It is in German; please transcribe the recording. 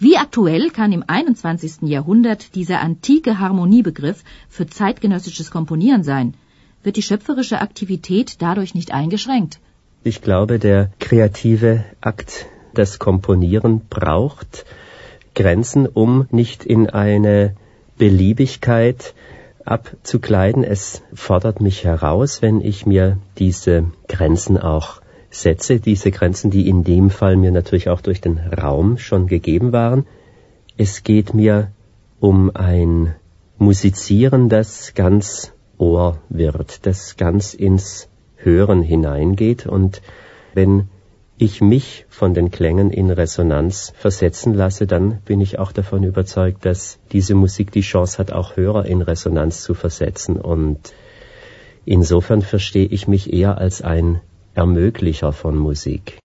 Wie aktuell kann im 21. Jahrhundert dieser antike Harmoniebegriff für zeitgenössisches Komponieren sein? Wird die schöpferische Aktivität dadurch nicht eingeschränkt? Ich glaube, der kreative Akt, das Komponieren, braucht Grenzen, um nicht in eine Beliebigkeit abzukleiden. Es fordert mich heraus, wenn ich mir diese Grenzen auch setze, diese Grenzen, die in dem Fall mir natürlich auch durch den Raum schon gegeben waren. Es geht mir um ein Musizieren, das ganz Ohr wird, das ganz ins Hören hineingeht, und wenn ich mich von den Klängen in Resonanz versetzen lasse, dann bin ich auch davon überzeugt, dass diese Musik die Chance hat, auch Hörer in Resonanz zu versetzen, und insofern verstehe ich mich eher als ein Ermöglicher von Musik.